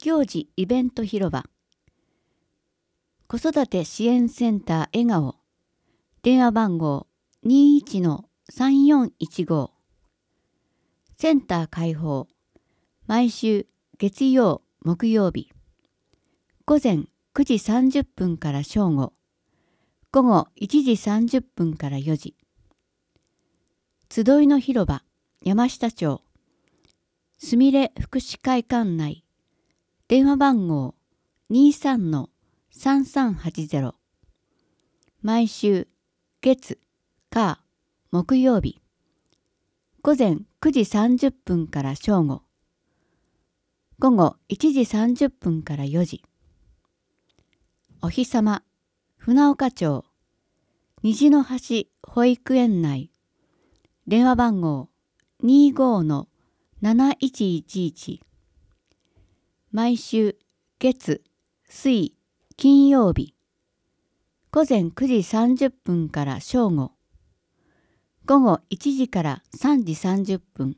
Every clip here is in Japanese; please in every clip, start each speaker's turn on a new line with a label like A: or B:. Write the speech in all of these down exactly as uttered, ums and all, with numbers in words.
A: 行事イベント広場、子育て支援センター笑顔、電話番号 にいちのさんよんいちご、センター開放、毎週月曜木曜日、午前くじさんじゅっぷんから正午、午後いちじさんじゅっぷんからよじ、集いの広場山下町、すみれ福祉会館内、電話番号 にさんのさんさんはちゼロ、毎週月火木曜日、午前くじさんじゅっぷんから正午、午後いちじさんじゅっぷんからよじ、お日様船岡町虹の橋保育園内、電話番号 にごのなないちいちいち、毎週月水金曜日、午前くじさんじゅっぷんから正午、午後いちじからさんじさんじゅっぷん。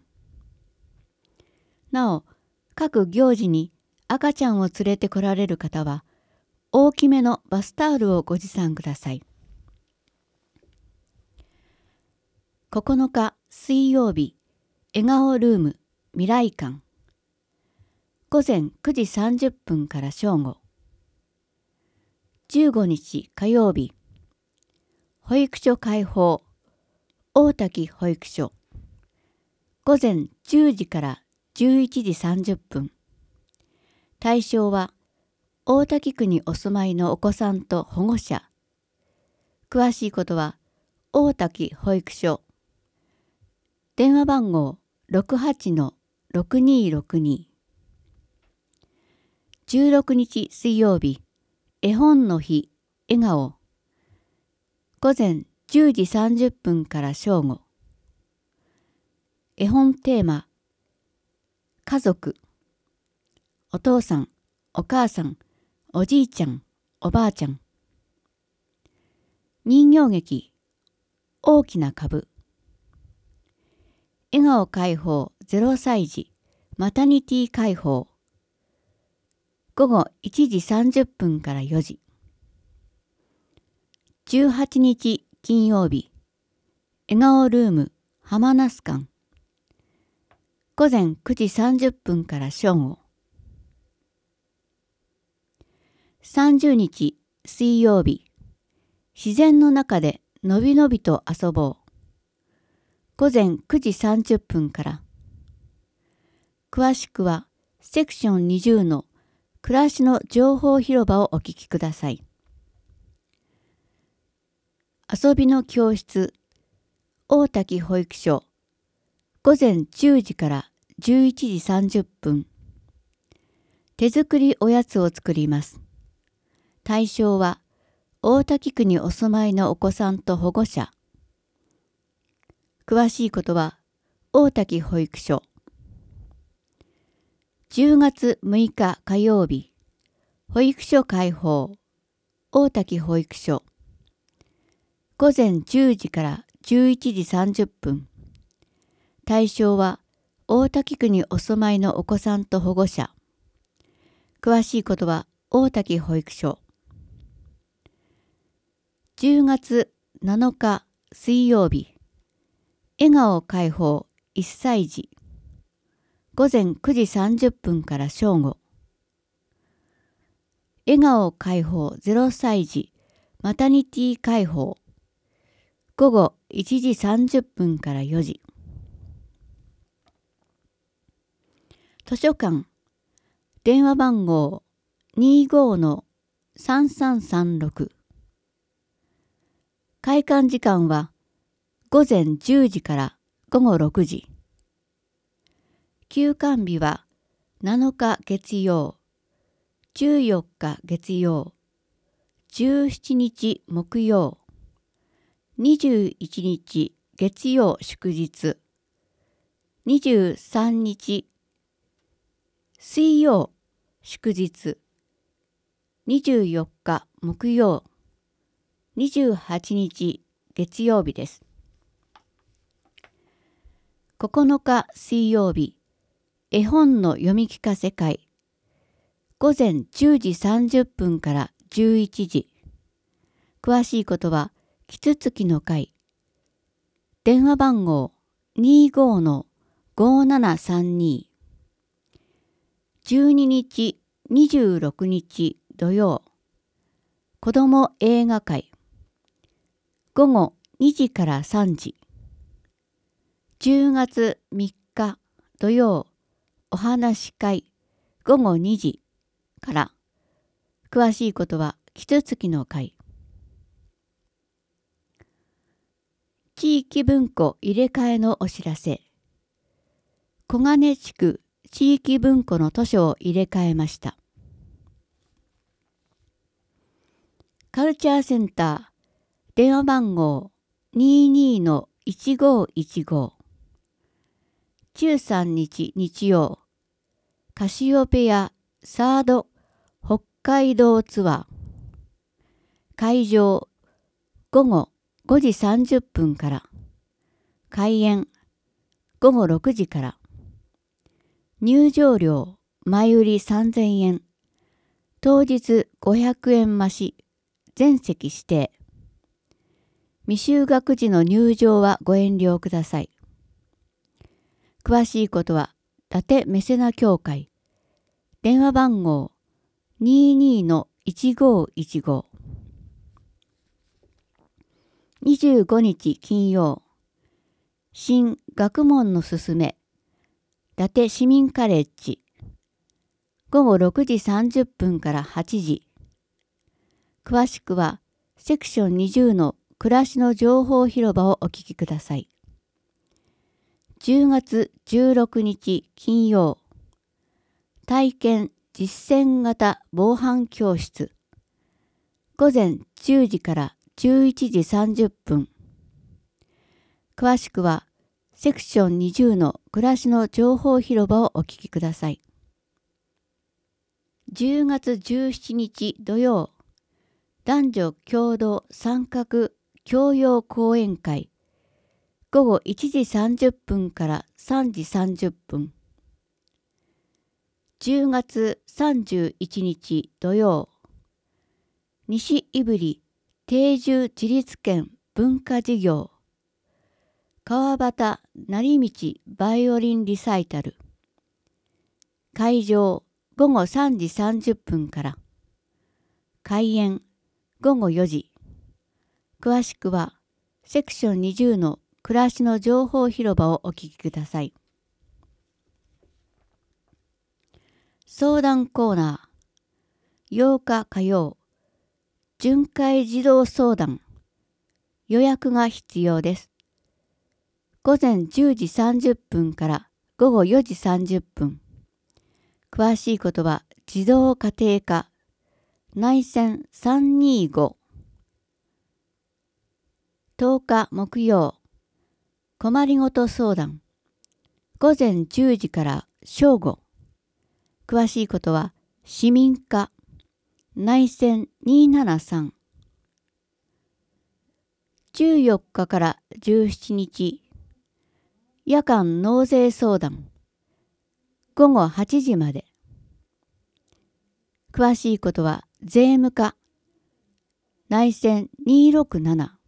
A: なお、各行事に赤ちゃんを連れて来られる方は、大きめのバスタオルをご持参ください。ここのか水曜日、笑顔ルーム未来館。午前くじさんじゅっぷんから正午。じゅうごにち火曜日、保育所開放、大滝保育所。午前じゅうじからじゅういちじさんじゅっぷん。対象は、大滝区にお住まいのお子さんと保護者。詳しいことは、大滝保育所。電話番号 ろくはちのろくにーろくに。じゅうろくにち水曜日、絵本の日、笑顔。午前じゅうじさんじゅっぷんから正午。絵本テーマ、家族。お父さん、お母さん、おじいちゃん、おばあちゃん。人形劇、大きな株。笑顔解放ゼロさい児、マタニティ解放。午後いちじさんじゅっぷんからよじ。じゅうはちにち金曜日、笑顔ルーム浜那須館。午前くじさんじゅっぷんから正午。さんじゅうにち水曜日、自然の中でのびのびと遊ぼう。午前くじさんじゅっぷんから。詳しくはセクションにじゅうの暮らしの情報広場をお聞きください。遊びの教室、大滝保育所。午前じゅうじからじゅういちじさんじゅっぷん。手作りおやつを作ります。対象は、大滝区にお住まいのお子さんと保護者。詳しいことは、大滝保育所。じゅうがつむいか火曜日、保育所開放、大滝保育所。午前じゅうじからじゅういちじさんじゅっぷん。対象は、大滝区にお住まいのお子さんと保護者。詳しいことは、大滝保育所。じゅうがつなのか水曜日、笑顔解放いっさい児。午前くじさんじゅっぷんから正午。笑顔解放ゼロさい児マタニティ解放。午後いちじさんじゅっぷんからよじ。図書館。電話番号 にごのさんさんさんろく。開館時間は午前じゅうじから午後ろくじ。休館日はなのか月曜、じゅうよっか月曜、じゅうしちにち木曜、にじゅういちにち月曜祝日、にじゅうさんにち水曜祝日、にじゅうよっか木曜、にじゅうはちにち月曜日です。ここのか水曜日、絵本の読み聞かせ会。 午前じゅうじさんじゅっぷんからじゅういちじ。詳しいことは、キツツキの会。電話番号 にじゅうごのごななさんに。じゅうににち、にじゅうろくにち土曜。子ども映画会。午後にじからさんじ。じゅうがつみっか土曜。お話し会。午後にじから。詳しいことは、キツツキの会。地域文庫入れ替えのお知らせ。小金地区地域文庫の図書を入れ替えました。カルチャーセンター、電話番号 にじゅうにのいちごいちご。じゅうさんにち日曜、カシオペアサード北海道ツアー。会場、午後ごじさんじゅっぷんから。開演、午後ろくじから。入場料、前売りさんぜんえん。当日ごひゃくえん増し。全席指定。未就学児の入場はご遠慮ください。詳しいことは、伊達メセナ協会。電話番号 にじゅうにのいちごいちご。にじゅうごにち金曜。新学問のすすめ。伊達市民カレッジ。午後ろくじさんじゅっぷんからはちじ。詳しくは、セクションにじゅうの暮らしの情報広場をお聞きください。じゅうがつじゅうろくにち金曜。体験実践型防犯教室。午前じゅうじからじゅういちじさんじゅっぷん。詳しくは、セクションにじゅうの暮らしの情報広場をお聞きください。じゅうがつじゅうしちにち土曜。男女共同参画教養講演会。午後いちじさんじゅっぷんからさんじさんじゅっぷん。じゅうがつさんじゅういちにち土曜。西胆振定住自立県文化事業。川端成道バイオリンリサイタル。会場午後さんじさんじゅっぷんから。開演午後よじ。詳しくはセクションにじゅうの暮らしの情報広場をお聞きください。相談コーナー。ようか火曜。巡回児童相談。予約が必要です。午前じゅうじさんじゅっぷんから午後よじさんじゅっぷん。詳しいことは児童家庭科内線さんにご。とおか木曜。困りごと相談。午前じゅうじから正午。詳しいことは市民課内線にーななさん。じゅうよっかからじゅうしちにち。夜間納税相談。午後はちじまで。詳しいことは税務課内線にーろくなな。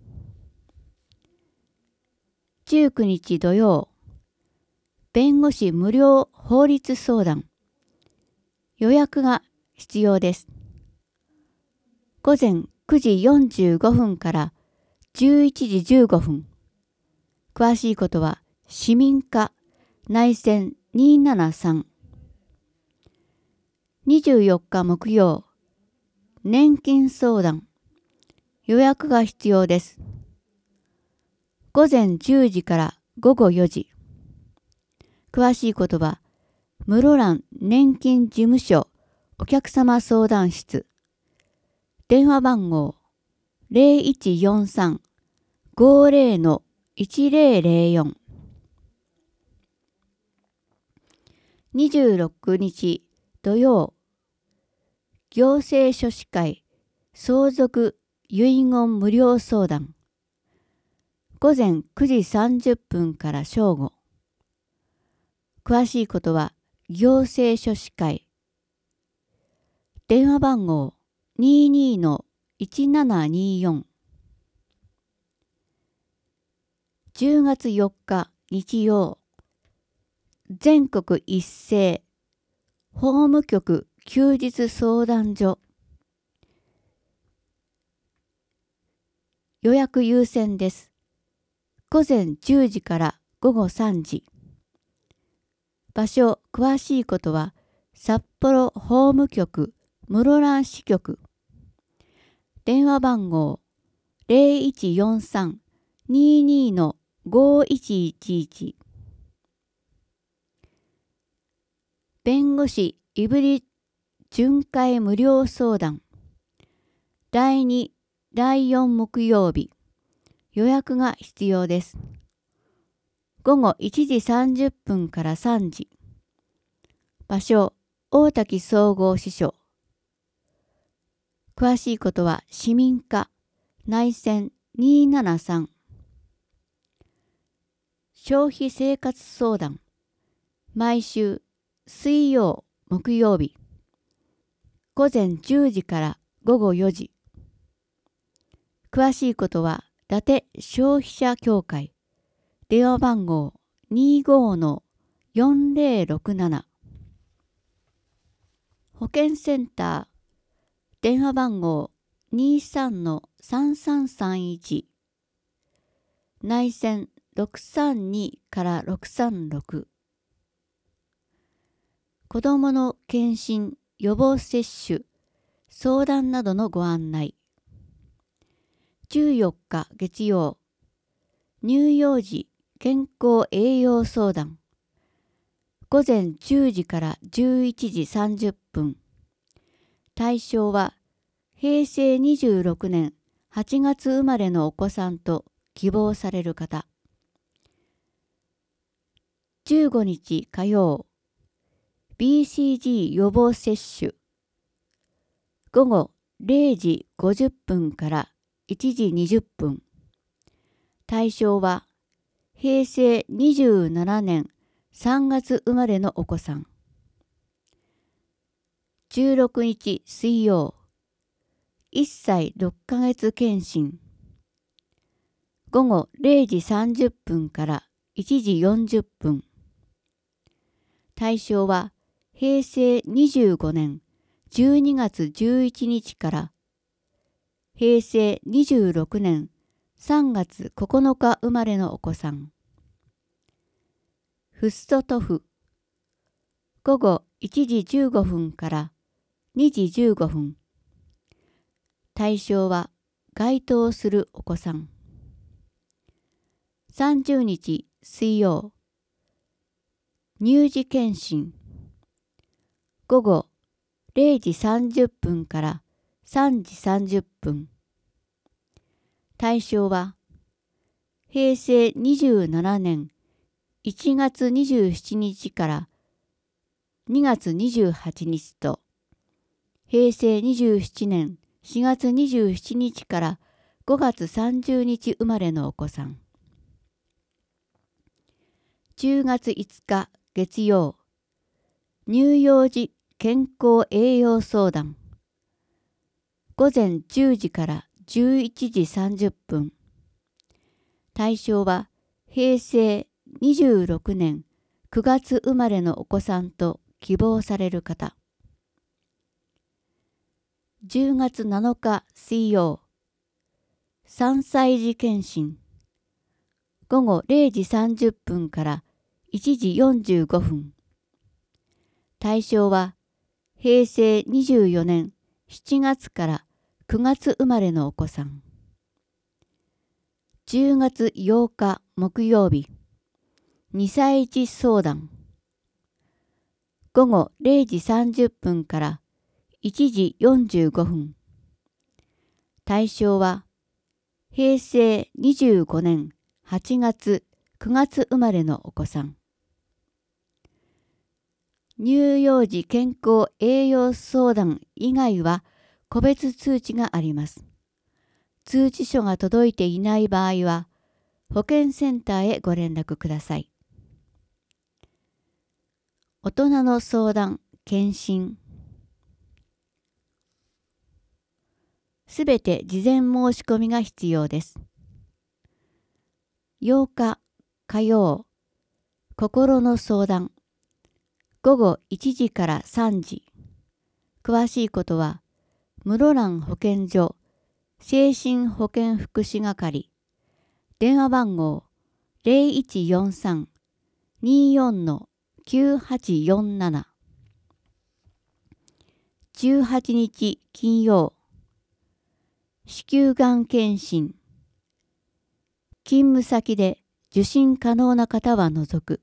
A: じゅうくにち土曜。弁護士無料法律相談。予約が必要です。午前くじよんじゅうごふんからじゅういちじじゅうごふん。詳しいことは市民課内線にーななさん。にじゅうよっか木曜。年金相談。予約が必要です。午前じゅうじから午後よじ。詳しいことは室蘭年金事務所お客様相談室。電話番号 ゼロいちよんさん ごゼロのいちゼロゼロよん。にじゅうろくにち土曜。行政書士会相続遺言無料相談。午前くじさんじゅっぷんから正午。詳しいことは行政書士会電話番号 にじゅうにのいちななによん。じゅうがつよっか日曜、全国一斉法務局休日相談所。予約優先です。午前じゅうじからごごさんじ。場所、詳しいことは札幌法務局室蘭支局。電話番号 ゼロいちよんさん にじゅうにのごいちいちいち。弁護士いぶり巡回無料相談。だいに、だいよん木曜日。予約が必要です。午後いちじさんじゅっぷんからさんじ。場所、大滝総合支所。詳しいことは市民課内線にーななさん。消費生活相談。毎週水曜、木曜日。午前じゅうじからごごよじ。詳しいことは伊達消費者協会。電話番号 にじゅうごのよんぜろろくなな。保健センター。電話番号 にじゅうさんのさんさんさんいち。内線ろくさんにからろくさんろく。子どもの検診、予防接種、相談などのご案内。じゅうよっか月曜、乳幼児健康栄養相談。午前じゅうじからじゅういちじさんじゅっぷん。対象はへいせいにじゅうろくねんはちがつ生まれのお子さんと希望される方。じゅうごにち火曜、ビーシージー 予防接種。午後れいじごじゅっぷんからいちじにじゅっぷん。対象はへいせいにじゅうななねんさんがつ生まれのお子さん。じゅうろくにち水曜、いっさいろっかげつ検診。午後れいじさんじゅっぷんからいちじよんじゅっぷん。対象はへいせいにじゅうごねんじゅうにがつじゅういちにちからへいせいにじゅうろくねんさんがつここのか生まれのお子さん。フッ素塗布。午後いちじじゅうごふんからにじじゅうごふん。対象は該当するお子さん。さんじゅうにち水曜、乳児検診。午後れいじさんじゅっぷんからさんじさんじゅっぷん。対象はへいせいにじゅうななねんいちがつにじゅうしちにちからにがつにじゅうはちにちとへいせいにじゅうななねんしがつにじゅうしちにちからごがつさんじゅうにち生まれのお子さん。じゅうがついつか月曜、乳幼児健康栄養相談。午前じゅうじからじゅういちじさんじゅっぷん。対象はへいせいにじゅうろくねんくがつ生まれのお子さんと希望される方。じゅうがつなのか水曜、さんさい児検診。午後れいじさんじゅっぷんからいちじよんじゅうごふん。対象はへいせいにじゅうよねんしちがつからくがつ生まれのお子さん。じゅうがつようか木曜日、にさい児相談。午後れいじさんじゅっぷんからいちじよんじゅうごふん。対象はへいせいにじゅうごねんはちがつくがつ生まれのお子さん。乳幼児健康栄養相談以外は個別通知があります。通知書が届いていない場合は保健センターへご連絡ください。大人の相談、検診。 すべて事前申し込みが必要です。ようか火曜、心の相談、ごごいちじからさんじ。詳しいことは、室蘭保健所精神保健福祉係、電話番号 ゼロいちよんさん にーよん きゅうはちよんなな。じゅうはちにち金曜、子宮がん検診。勤務先で受診可能な方は除く。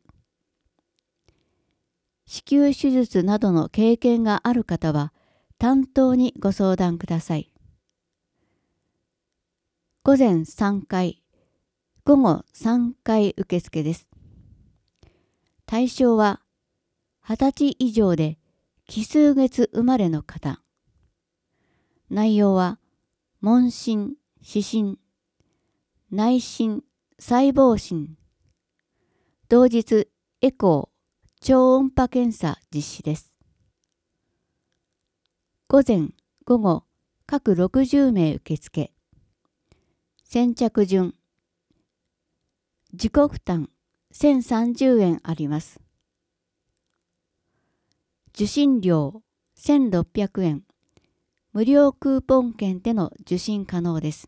A: 子宮手術などの経験がある方は担当にご相談ください。午前さんかい、午後さんかい受付です。対象ははたち以上で奇数月生まれの方。内容は問診、視診、内診、細胞診、同日エコー、超音波検査実施です。午前、午後、各ろくじゅうめい受付。先着順。自己負担せんさんじゅうえんあります。受診料せんろっぴゃくえん。無料クーポン券での受診可能です。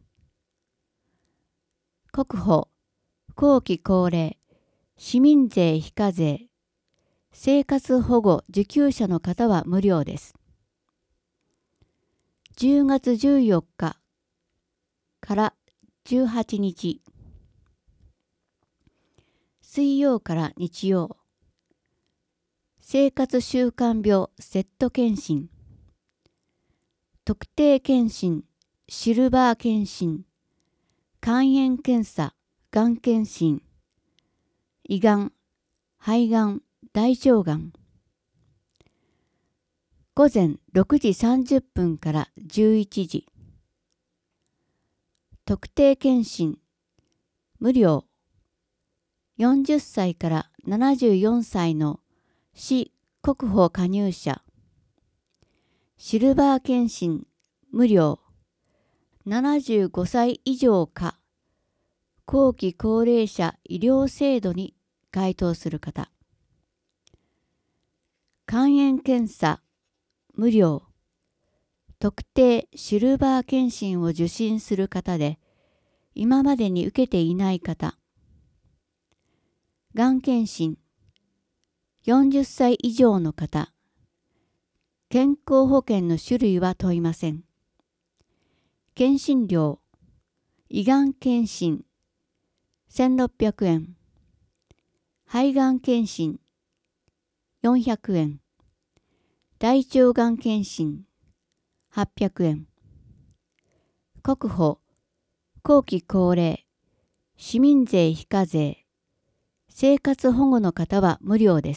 A: 国保、後期高齢、市民税非課税、生活保護受給者の方は無料です。じゅうがつじゅうよっかからじゅうはちにち、水曜から日曜、生活習慣病セット検診、特定検診、シルバー検診、肝炎検査、がん検診、胃がん、肺がん、大腸がん。午前ろくじさんじゅっぷんからじゅういちじ。特定検診、無料。よんじゅっさいからななじゅうよんさいの市国保加入者。シルバー検診、無料。ななじゅうごさい以上か、後期高齢者医療制度に該当する方。肝炎検査、無料。特定シルバー検診を受診する方で、今までに受けていない方。がん検診、よんじゅっさい以上の方。健康保険の種類は問いません。検診料、胃がん検診、せんろっぴゃくえん。肺がん検診、よんひゃくえん。大腸がん検診、はっぴゃくえん。国保、後期高齢、市民税非課税、生活保護の方は無料です。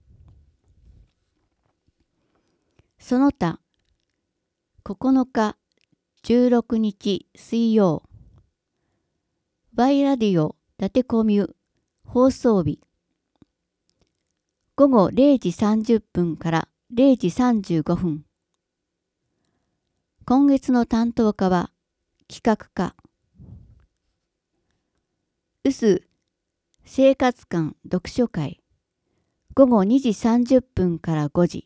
A: その他、ここのか、じゅうろくにち水曜、バイラディオ伊達コミュ放送日、ごごれいじさんじゅっぷんかられいじさんじゅうごふん。今月の担当課は企画課。うす生活館読書会、ごごにじさんじゅっぷんからごじ。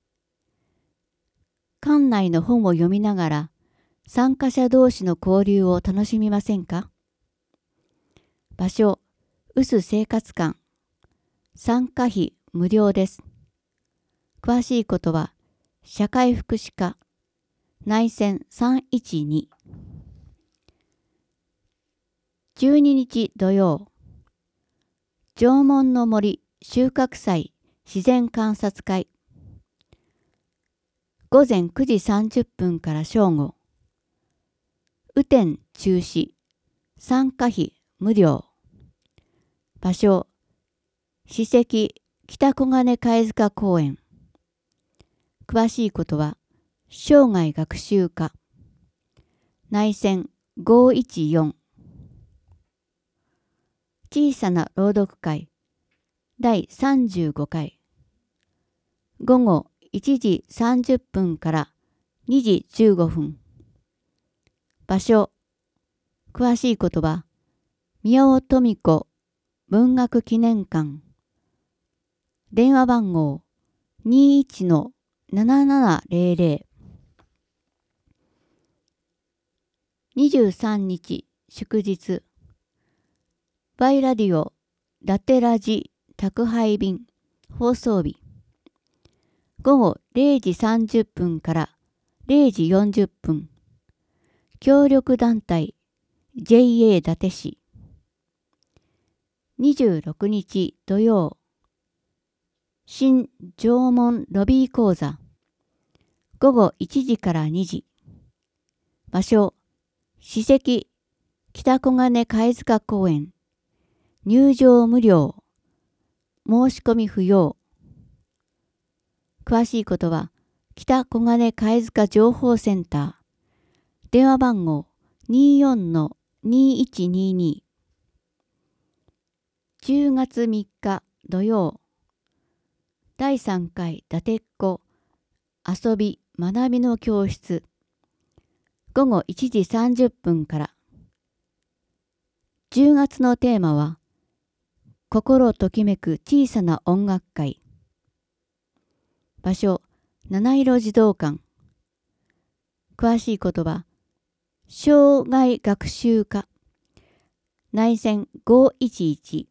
A: 館内の本を読みながら参加者同士の交流を楽しみませんか？場所、うす生活館。参加費無料です。詳しいことは社会福祉課内線さんいちに。じゅうににち土曜、縄文の森収穫祭自然観察会。午前くじさんじゅっぷんから正午。雨天中止。参加費無料。場所、史跡北小金貝塚公園。詳しいことは生涯学習課内線ごいちよん。小さな朗読会だいさんじゅうごかい。午後いちじさんじゅっぷんからにじじゅうごふん。 場所、詳しい言葉、宮尾富子文学記念館。電話番号 にじゅういちのななななぜろぜろ。にじゅうさんにち祝日。バイラディオラテラジ宅配便放送日。ごごれいじさんじゅっぷんかられいじよんじゅっぷん。協力団体 ジェイエー 伊達市。にじゅうろくにち土曜。新縄文ロビー講座。ごごいちじからにじ。場所、史跡北小金貝塚公園。入場無料。申し込み不要。詳しいことは北小金貝塚情報センター。電話番号 にじゅうよんのにいちにーにー。じゅうがつみっか土曜。だいさんかい伊達っ子遊び学びの教室。ごごいちじさんじゅっぷんから。じゅうがつのテーマは心ときめく小さな音楽会。場所、七色児童館。詳しい言葉、障害学習課。内線ごいちいち。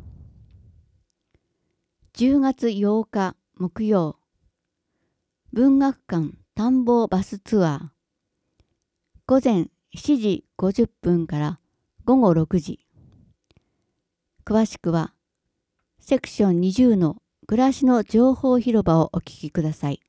A: じゅうがつようか木曜。文学館探訪バスツアー。午前しちじごじゅっぷんからごごろくじ。詳しくはセクションにじゅうの暮らしの情報広場をお聞きください。